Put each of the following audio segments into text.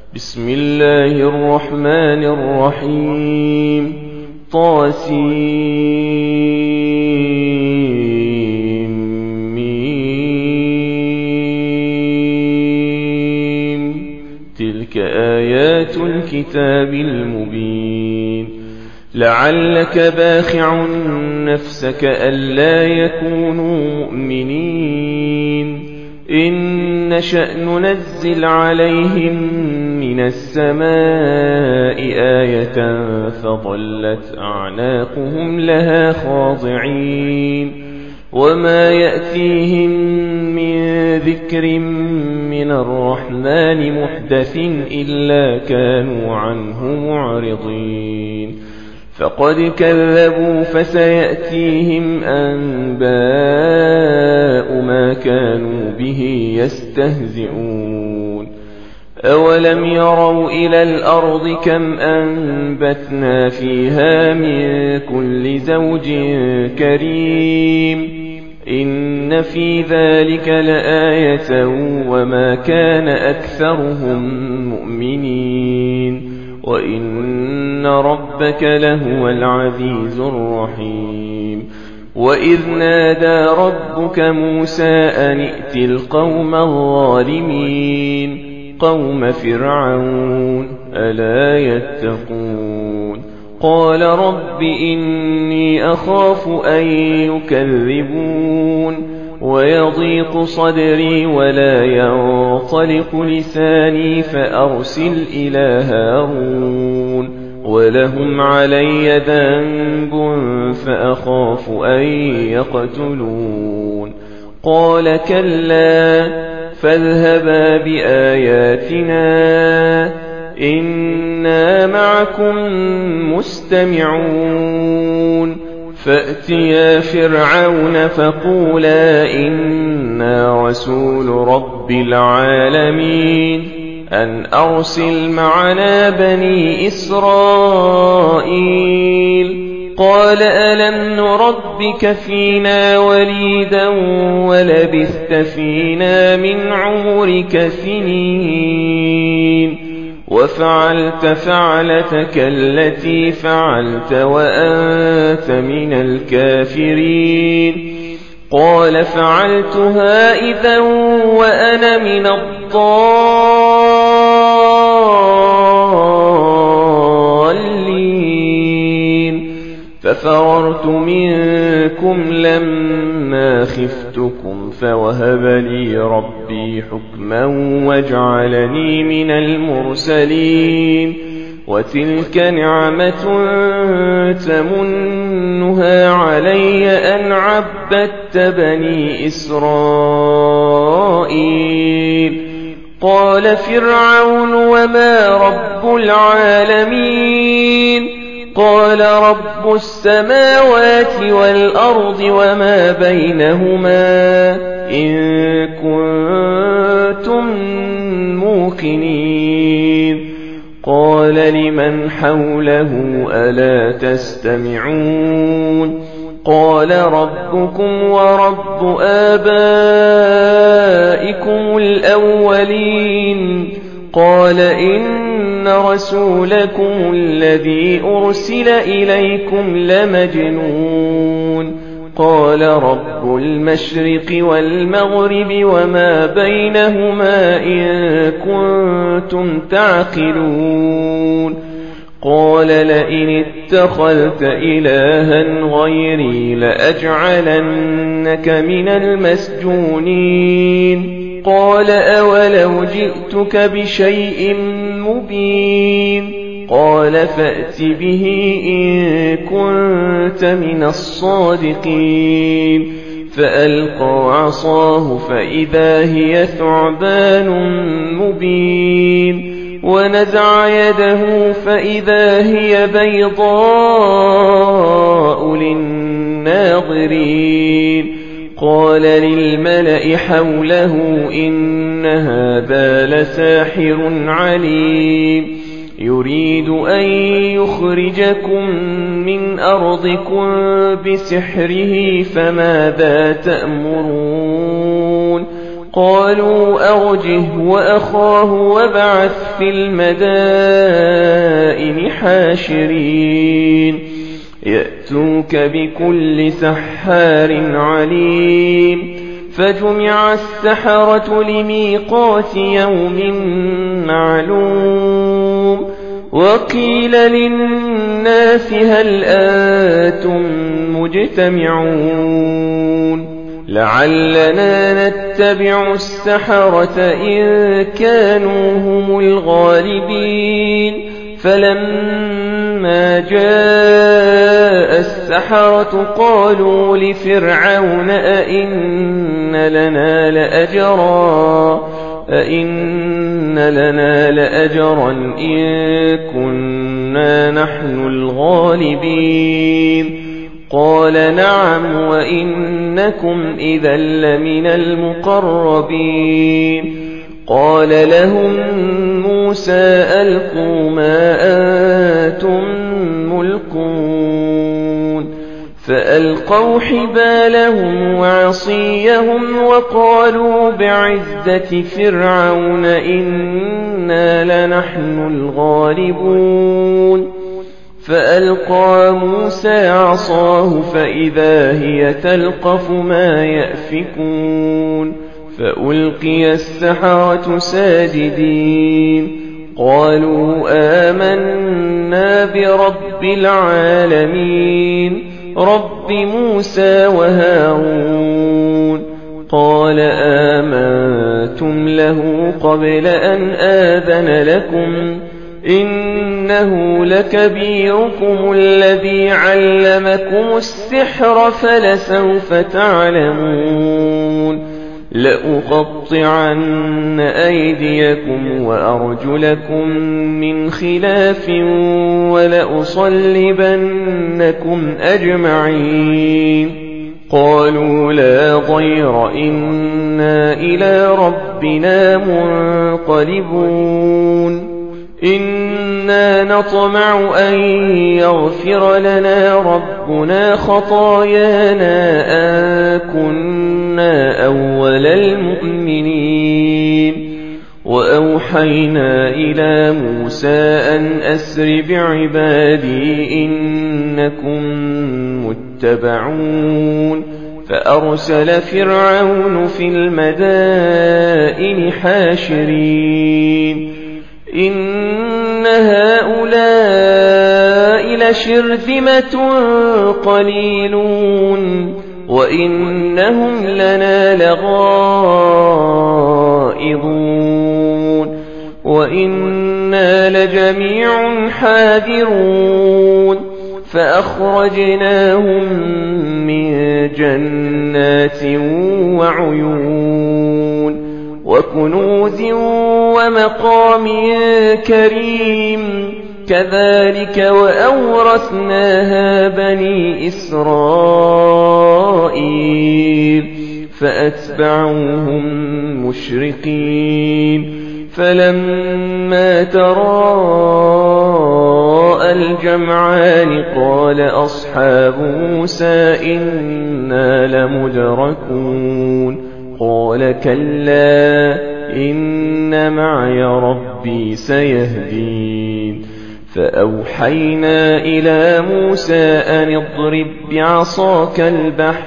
بسم الله الرحمن الرحيم طاسيم. تلك آيات الكتاب المبين. لعلك باخع نفسك ألا يكونوا مؤمنين إن نشأ ننزل عليهم من السماء آية فظلت أعناقهم لها خاضعين وما يأتيهم من ذكر من الرحمن محدث إلا كانوا عنه معرضين. فقد كذبوا فسيأتيهم أنباء ما كانوا به يستهزئون. أولم يروا إلى الأرض كم أنبتنا فيها من كل زوج كريم إن في ذلك لآية وما كان أكثرهم مؤمنين وإن ربك لهو العزيز الرحيم. وإذ نادى ربك موسى أن ائت القوم الظالمين قوم فرعون ألا يتقون. قال رب إني أخاف أن يكذبون ويضيق صدري ولا ينطلق لساني فأرسل إلى هارون ولهم علي ذنب فأخاف أن يقتلون. قال كلا فاذهبا بآياتنا إنا معكم مستمعون. فأتيا فرعون فقولا إنا رسول رب العالمين أن أرسل معنا بني إسرائيل. قال ألم نربك فينا وليدا ولبثت فينا من عمرك سنين وفعلت فعلتك التي فعلت وأنت من الكافرين. قال فعلتها إذا وأنا من الضالين ففررت منكم لما خفتكم فوهب لي ربي حكما وجعلني من المرسلين. وتلك نعمة تمنها علي أن عبدت بني إسرائيل. قال فرعون وما رب العالمين قال رب السماوات والأرض وما بينهما إن كنتم موقنين. قال لمن حوله ألا تستمعون. قال ربكم ورب آبائكم الأولين. قال إن رسولكم الذي أرسل إليكم لمجنون. قال رب المشرق والمغرب وما بينهما إن كنتم تعقلون. قال لئن اتخذت إلها غيري لأجعلنك من المسجونين. قال أولو جئتك بشيء مبين. قال فأت به إن كنت من الصادقين. فألقى عصاه فإذا هي ثعبان مبين ونزع يده فإذا هي بيضاء للناظرين. قال للملأ حوله إن هذا لساحر عليم يريد أن يخرجكم من أرضكم بسحره فماذا تأمرون. قالوا أرجه وأخاه وابعث في المدائن حاشرين يأتوك بكل سحار عليم فجمع السحرة لميقات يوم معلوم وقيل للناس هل أنتم مجتمعون لعلنا نتبع السحرة إن كانوا هم الغالبين فلما جاء السحرة قالوا لفرعون أئن لنا لأجرا إن كنا نحن الغالبين قال نعم وإنكم إذا لمن المقربين قال لهم موسى ألقوا ما أنتم ملقون فألقوا حبالهم وعصيهم وقالوا بعزة فرعون إنا لنحن الغالبون فألقى موسى عصاه فإذا هي تلقف ما يأفكون فألقي السحرة ساجدين قالوا آمنا برب العالمين رب موسى وهارون قال آمنتم له قبل أن آذن لكم إنه لكبيركم الذي علمكم السحر فلسوف تعلمون لأقطعن أيديكم وأرجلكم من خلاف ولأصلبنكم أجمعين قالوا لا ضير إنا إلى ربنا منقلبون إنا نطمع أن يغفر لنا ربنا خطايانا أن كنا أول المؤمنين وأوحينا إلى موسى أن أسر بعبادي إنكم متبعون فأرسل فرعون في المدائن حاشرين إن هؤلاء لشرذمة قليلون وإنهم لنا لغائظون وإنا لجميع حاذرون فأخرجناهم من جنات وعيون وكنوز ومقام كريم كذلك وأورثناها بني إسرائيل فأتبعوهم مشرقين فلما تراءى الجمعان قال أصحاب موسى إنا لمدركون قال كلا إن معي ربي سيهدين فأوحينا إلى موسى أن اضرب بعصاك البحر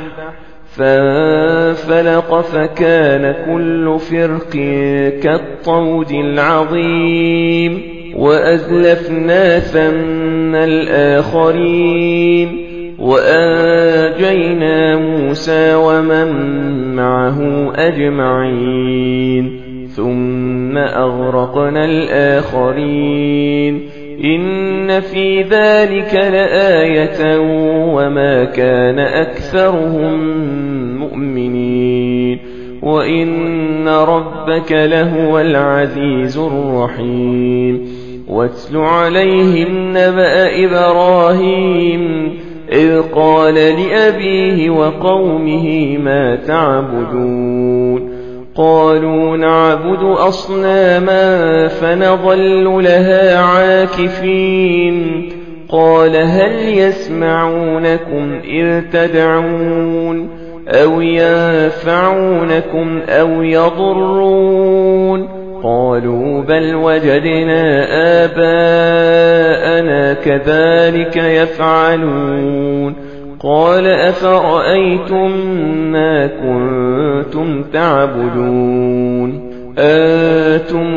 فانفلق فكان كل فرق كالطود العظيم وأزلفنا ثم الآخرين وأنجينا موسى ومن معه أجمعين ثم أغرقنا الآخرين إن في ذلك لآية وما كان أكثرهم مؤمنين وإن ربك لهو العزيز الرحيم واتل عليهم نبأ إبراهيم إذ قال لأبيه وقومه ما تعبدون قالوا نعبد أصناما فنظل لها عاكفين قال هل يسمعونكم إذ تدعون أو ينفعونكم أو يضرون قالوا بل وجدنا آباءنا كذلك يفعلون قال أفرأيتم ما كنتم تعبدون أنتم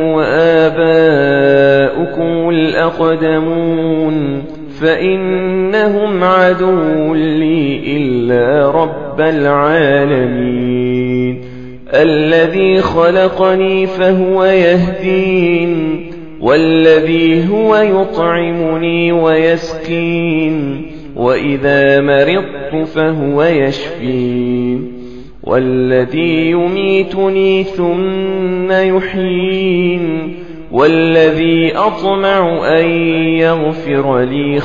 وآباؤكم الأقدمون فإنهم عدو لي إلا رب العالمين الذي خلقني فهو يهدين والذي هو يطعمني ويسكين وإذا مرضت فهو يشفين والذي يميتني ثم يحيين والذي أطمع أن يغفر لي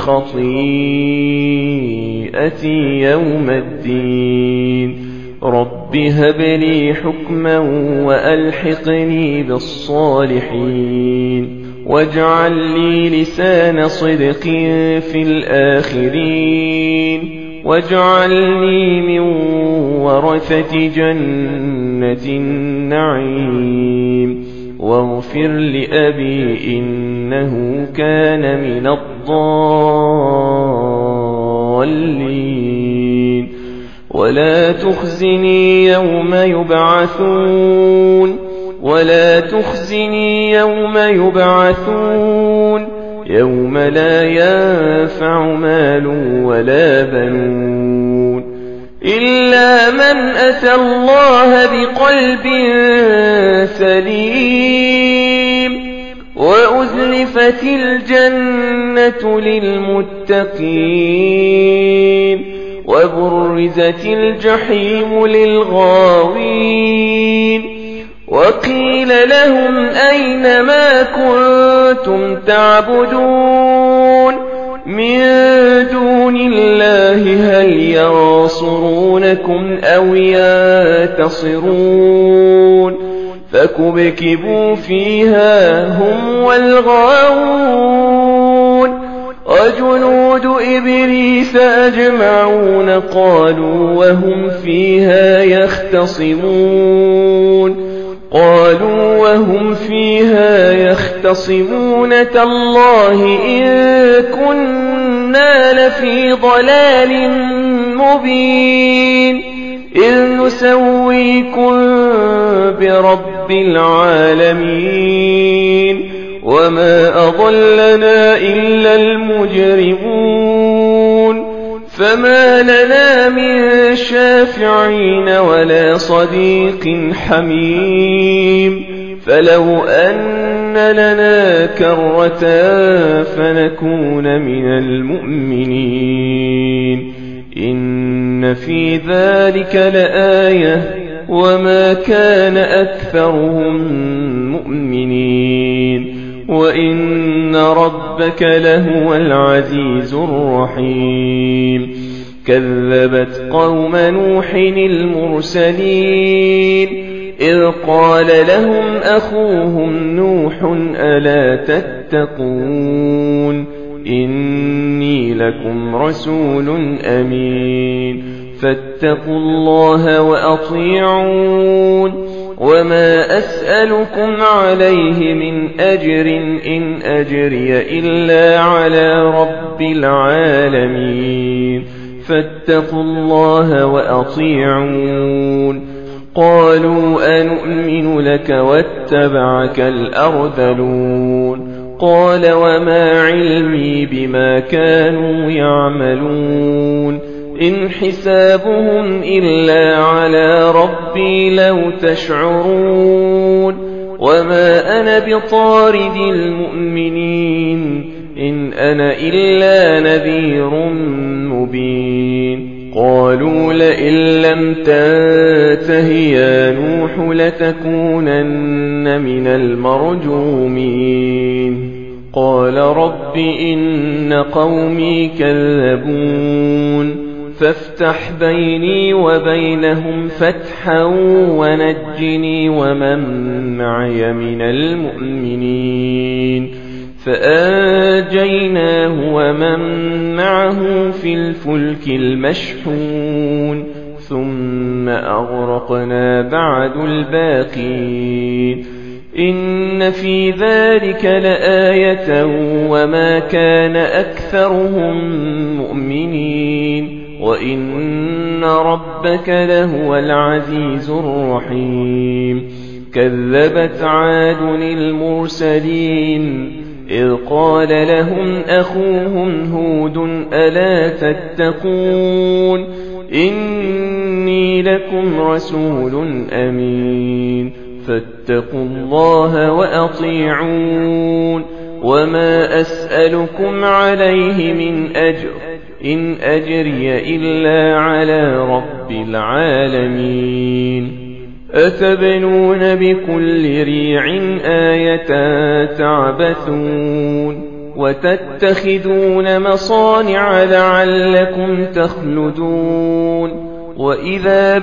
خطيئتي يوم الدين رب هب لي حكما وألحقني بالصالحين واجعل لي لسان صدق في الآخرين واجعلني من ورثة جنة النعيم واغفر لأبي إنه كان من الضالين ولا تخزني يوم يبعثون يوم لا ينفع مال ولا بنون إلا من أتى الله بقلب سليم وأزلفت الجنة للمتقين وبرزت الجحيم للغاوين وقيل لهم أين ما كنتم تعبدون من دون الله هل ينصرونكم أو ينتصرون فكبكبوا فيها هم والغاوون وجنود إبليس أجمعون قالوا وهم فيها يختصمون تالله إن كنا لفي ضلال مبين إذ نسويكم برب العالمين وما أضلنا إلا المجرمون فما لنا من شافعين ولا صديق حميم فلو أن لنا كرة فنكون من المؤمنين إن في ذلك لآية وما كان أكثرهم مؤمنين وإن ربك لهو العزيز الرحيم كذبت قوم نوح المرسلين إذ قال لهم أخوهم نوح ألا تتقون إني لكم رسول أمين فاتقوا الله وأطيعون وما أسألكم عليه من أجر إن أجري إلا على رب العالمين فاتقوا الله وأطيعون قالوا أنؤمن لك واتبعك الأرذلون قال وما علمي بما كانوا يعملون إن حسابهم إلا على ربي لو تشعرون وما أنا بطارد المؤمنين إن أنا إلا نذير مبين قالوا لئن لم تنته يا نوح لتكونن من المرجومين قال رب إن قومي كذبون فافتح بيني وبينهم فتحا ونجني ومن معي من المؤمنين فآنجيناه ومن معه في الفلك المشحون ثم ثم أغرقنا بعد الباقين إن في ذلك لآية وما كان أكثرهم مؤمنين وإن ربك لهو العزيز الرحيم كذبت عاد المرسلين إذ قال لهم أخوهم هود ألا تتقون إني لكم رسول أمين فاتقوا الله وأطيعون وما أسألكم عليه من أجر إن أجري إلا على رب العالمين أتبنون بكل ريع آية تعبثون وتتخذون مصانع لعلكم تخلدون وإذا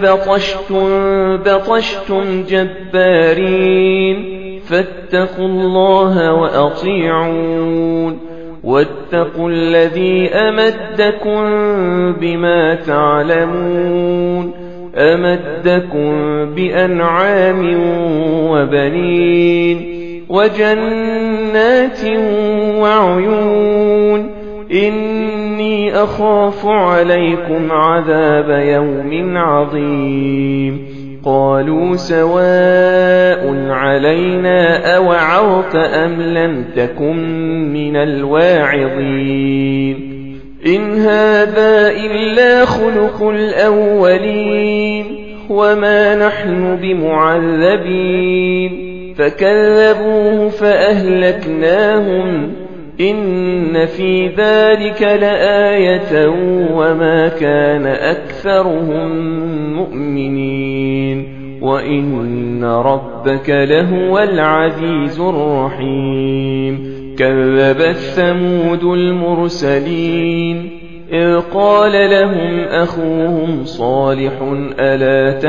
بطشتم جبارين فاتقوا الله وأطيعون واتقوا الذي أمدكم بما تعلمون أمدكم بأنعام وبنين وجنات وعيون إني أخاف عليكم عذاب يوم عظيم قالوا سواء علينا أوعظت أم لم تكن من الواعظين إن هذا إلا خلق الأولين وما نحن بمعذبين فكذبوه فأهلكناهم إن في ذلك لآية وما كان أكثرهم مؤمنين وإن ربك لهو العزيز الرحيم كذبت ثمود المرسلين إذ قال لهم أخوهم صالح ألا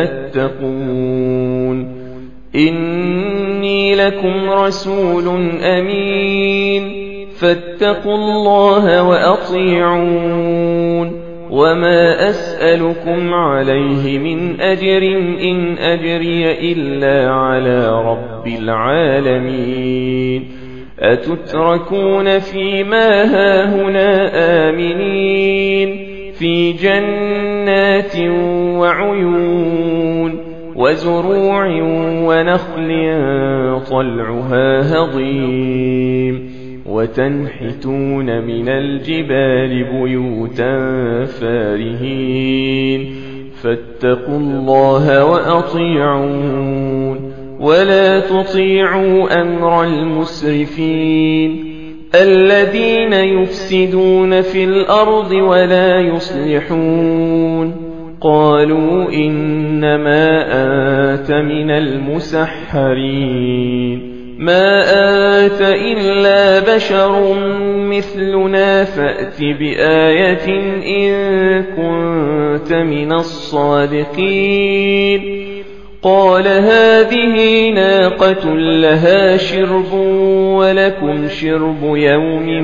تتقون إني لكم رسول أمين فاتقوا الله وأطيعون وما أسألكم عليه من أجر إن أجري إلا على رب العالمين أتتركون فيما هاهنا آمنين في جنات وعيون وزروع ونخل طلعها هضيم وتنحتون من الجبال بيوتا فارهين فاتقوا الله وأطيعون ولا تطيعوا أمر المسرفين الذين يفسدون في الأرض ولا يصلحون قالوا إنما أنت من المسحرين ما أنت إلا بشر مثلنا فأت بآية إن كنت من الصادقين قال هذه ناقة لها شرب ولكم شرب يوم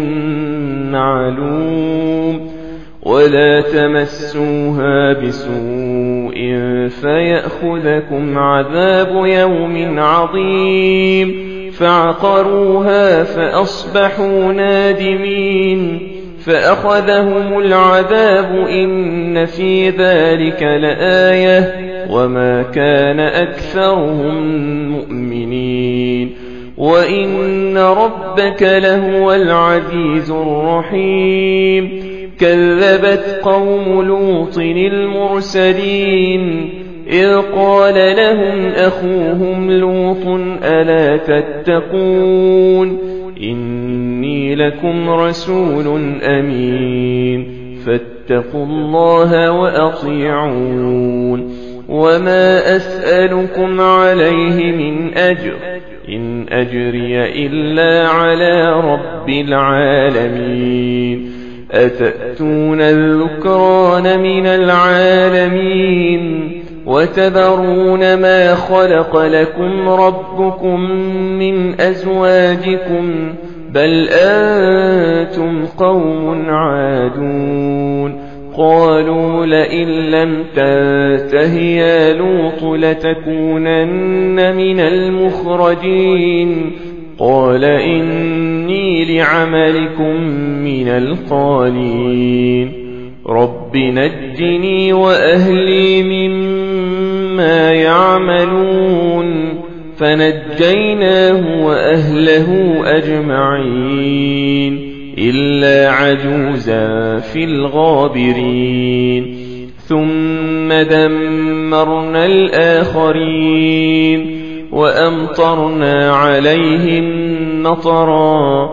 معلوم ولا تمسوها بسوء فيأخذكم عذاب يوم عظيم فعقروها فأصبحوا نادمين فأخذهم العذاب إن في ذلك لآية وما كان أكثرهم مؤمنين وإن ربك لهو العزيز الرحيم كذبت قوم لوط المرسلين إذ قال لهم أخوهم لوط ألا تتقون إني لكم رسول أمين فاتقوا الله وأطيعون وما أسألكم عليه من أجر إن أجري إلا على رب العالمين أتأتون الذكران من العالمين وتذرون ما خلق لكم ربكم من أزواجكم بل أنتم قوم عادون قالوا لئن لم تنته يا لوط لتكونن من المخرجين قال إني لعملكم من القالين رب نجني وأهلي مما يعملون فنجيناه وأهله أجمعين إلا عجوزا في الغابرين ثم دمرنا الآخرين وأمطرنا عليهم مطرا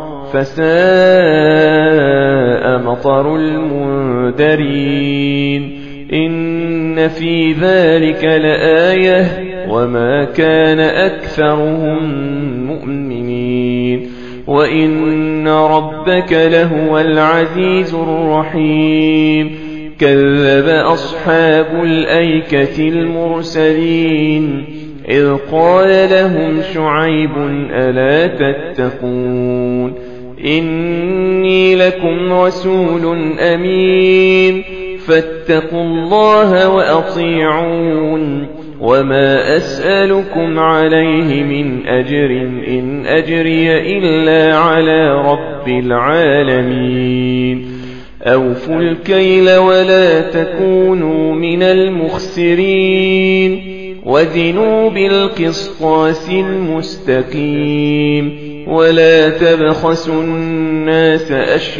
فساء مطر المنذرين إن في ذلك لآية وما كان أكثرهم مؤمنين وإن ربك لهو العزيز الرحيم كذب أصحاب الأيكة المرسلين إذ قال لهم شعيب ألا تتقون إني لكم رسول أمين فاتقوا الله وأطيعون وما أسألكم عليه من أجر إن أجري إلا على رب العالمين أوفوا الكيل ولا تكونوا من المخسرين وزنوا بالقسطاس المستقيم ولا تبخسوا الناس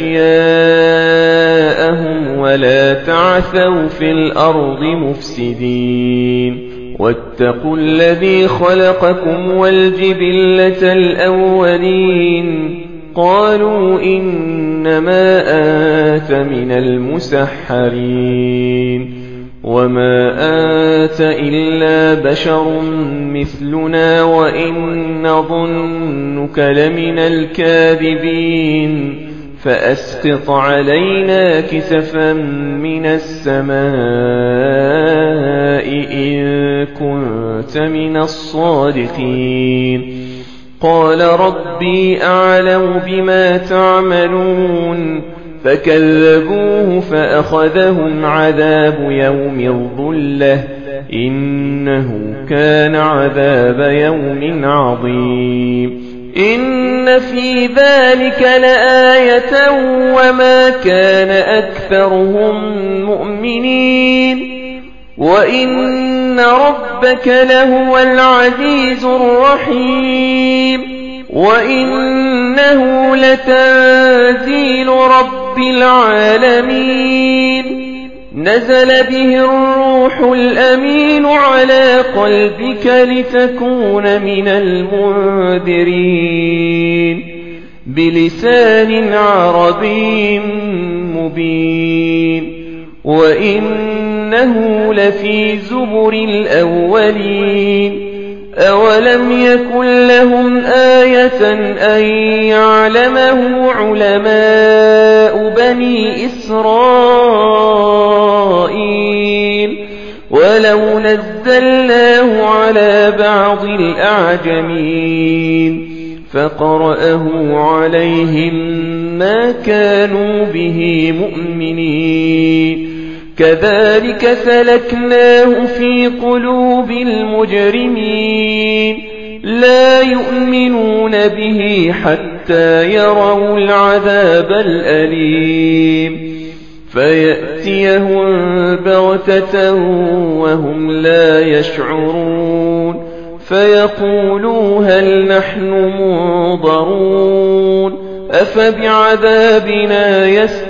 أشياءهم ولا تعثوا في الأرض مفسدين واتقوا الذي خلقكم والجبلة الأولين قالوا إنما أنت من المسحرين وما أنت إلا بشر مثلنا وإن نظنك لمن الكاذبين فأسقط علينا كسفا من السماء إن كنت من الصادقين قال ربي أعلم بما تعملون فكذبوه فأخذهم عذاب يوم الظلة إنه كان عذاب يوم عظيم إن في ذلك لآية وما كان أكثرهم مؤمنين وإن ربك لهو العزيز الرحيم وإنه لتنزيل رب العالمين نزل به الروح الأمين على قلبك لتكون من المنذرين بلسان عربي مبين وإنه لفي زبر الأولين أولم يكن لهم آية أن يعلمه علماء بني إسرائيل ولو نزلناه على بعض الأعجمين فقرأه عليهم ما كانوا به مؤمنين كذلك سلكناه في قلوب المجرمين لا يؤمنون به حتى يروا العذاب الأليم فيأتيهم بغتة وهم لا يشعرون فيقولوا هل نحن منظرون أفبعذابنا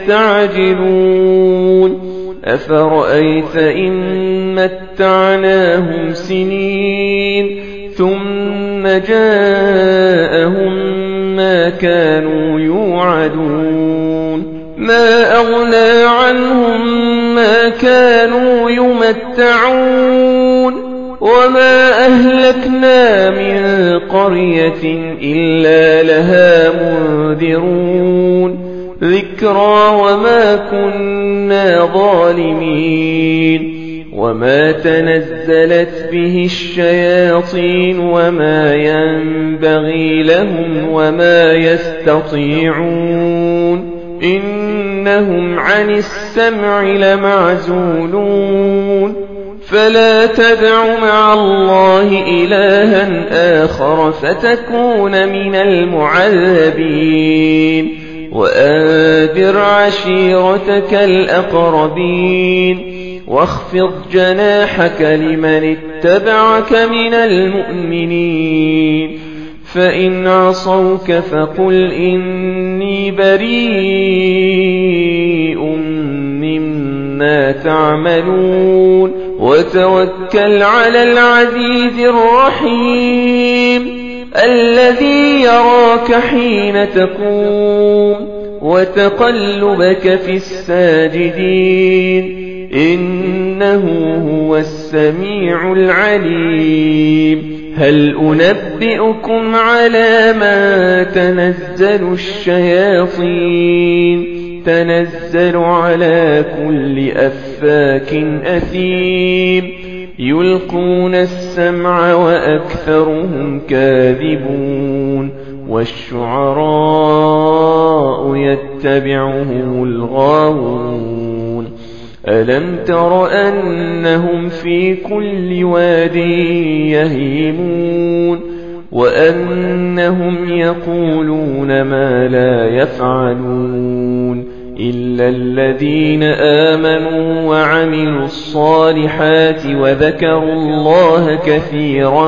يستعجلون أفرأيت إن متعناهم سنين ثم جاءهم ما كانوا يوعدون ما أغنى عنهم ما كانوا يمتعون وما أهلكنا من قرية إلا لها منذرون ذكرى وما كنا ظالمين وما تنزلت به الشياطين وما ينبغي لهم وما يستطيعون إنهم عن السمع لمعزولون فلا تدع مع الله إلها آخر فتكون من المعذبين وأنذر عشيرتك الأقربين واخفض جناحك لمن اتبعك من المؤمنين فإن عصوك فقل إني بريء مما تعملون وتوكل على العزيز الرحيم الذي يراك حين تقوم وتقلبك في الساجدين إنه هو السميع العليم هل أنبئكم على ما تنزل الشياطين تنزل على كل أفاك أثيم يلقون السمع وأكثرهم كاذبون والشعراء يتبعهم الغاوون ألم تر أنهم في كل واد يهيمون وأنهم يقولون ما لا يفعلون إلا الذين آمنوا وعملوا الصالحات وذكروا الله كثيرا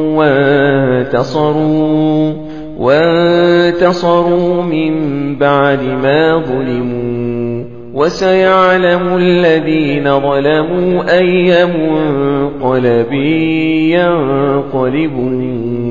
وانتصروا من بعد ما ظلموا وسيعلم الذين ظلموا أي منقلب ينقلبون